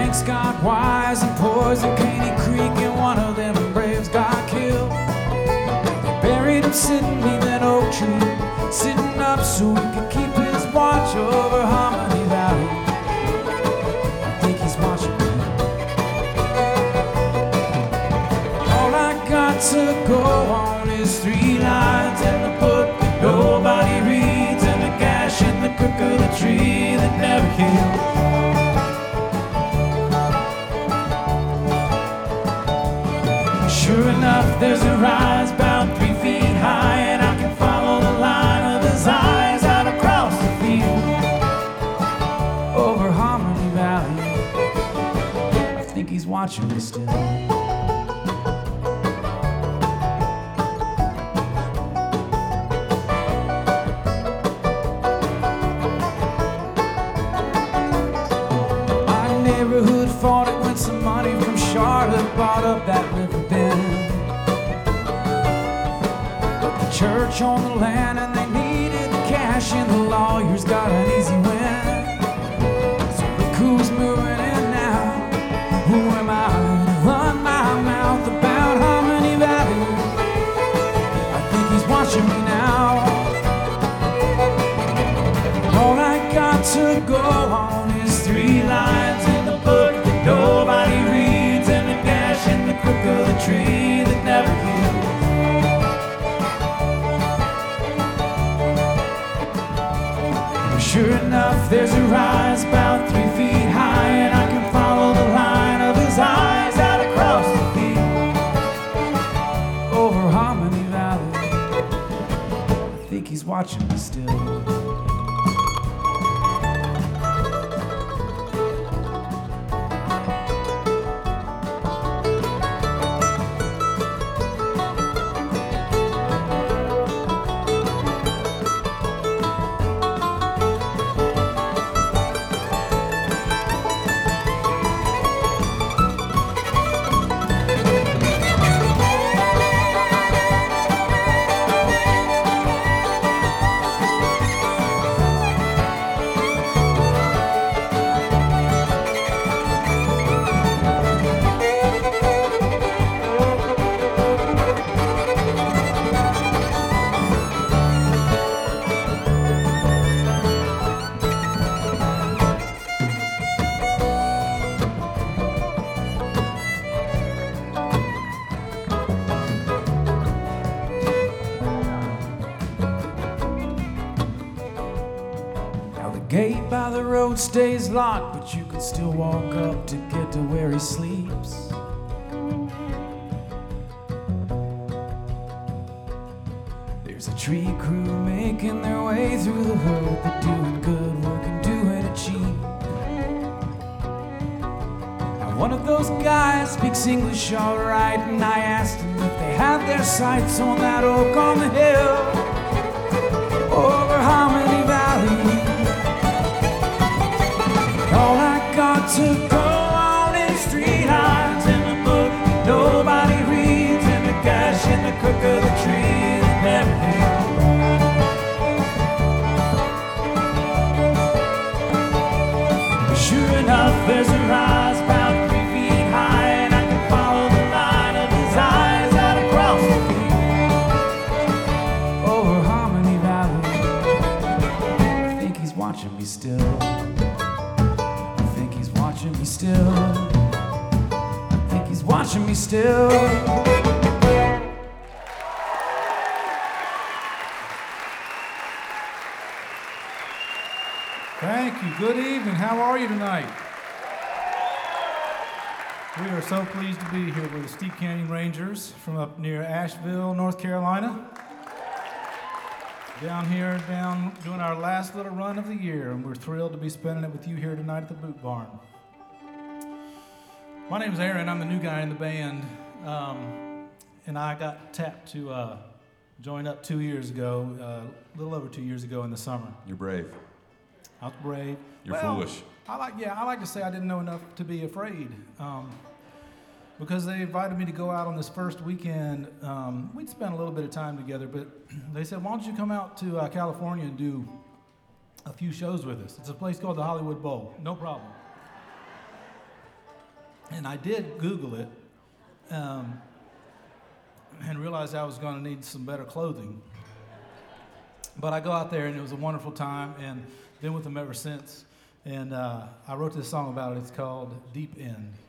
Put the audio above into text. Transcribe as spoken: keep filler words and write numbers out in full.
banks got wise and Poison Caney Creek, and one of them braves got killed. They buried him sitting beneath an oak tree, sitting up so he could keep his watch over Harmony Valley. I think he's watching me. All I got to go on is three lines in the book that nobody reads, and a gash in the crook of the tree that never heals. Sure enough, there's a rise about three feet high, and I can follow the line of his eyes out across the field over Harmony Valley. I think he's watching me still. My neighborhood fought it when some money from Charlotte bought up that river bend. But the church owned the land and they needed the cash, and the lawyers got an easy win. So look who's moving in now. Who am I to run my mouth about Harmony Valley? I think he's watching me now. All I got to go on is three lines in the book that nobody reads, and a gash in the crook of the tree that never heals. Sure enough, there's a rise about three feet high, and I can follow the line of his eyes out across the field over Harmony Valley. I think he's watching me still. Gate by the road stays locked, but you can still walk up to get to where he sleeps. There's a tree crew making their way through the hood, but doing good work and doing it cheap. Now one of those guys speaks English all right, and I asked him if they had their sights on that oak on the hill over Harmony Valley. All I got to go on is three lines in the book that nobody reads, and the gash in the crook of the tree that never heals. Sure enough, there's a rise about three feet high, and I can follow the line of his eyes out across the field over Harmony Valley. I think he's watching me still. Watching me still. I think he's watching me still. Thank you. Good evening. How are you tonight? We are so pleased to be here with the Steep Canyon Rangers from up near Asheville, North Carolina. Down here, down doing our last little run of the year, and we're thrilled to be spending it with you here tonight at the Boot Barn. My name's Aaron. I'm the new guy in the band, um, and I got tapped to uh, join up two years ago, uh, a little over two years ago in the summer. You're brave. I was brave. You're well, foolish. I like, yeah, I like to say I didn't know enough to be afraid, um, because they invited me to go out on this first weekend. Um, we'd spent a little bit of time together, but they said, "Why don't you come out to uh, California and do a few shows with us?" It's a place called the Hollywood Bowl. No problem. And I did Google it um, and realized I was going to need some better clothing. But I go out there, and it was a wonderful time, and been with them ever since. And uh, I wrote this song about it. It's called Deep End.